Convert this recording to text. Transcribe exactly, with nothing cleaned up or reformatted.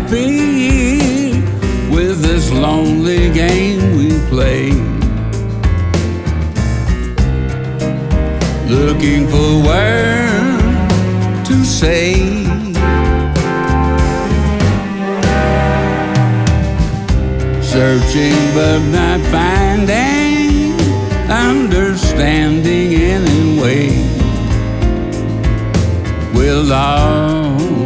happy with this lonely game we play. Looking for words to say, searching but not finding understanding anyway. We're lost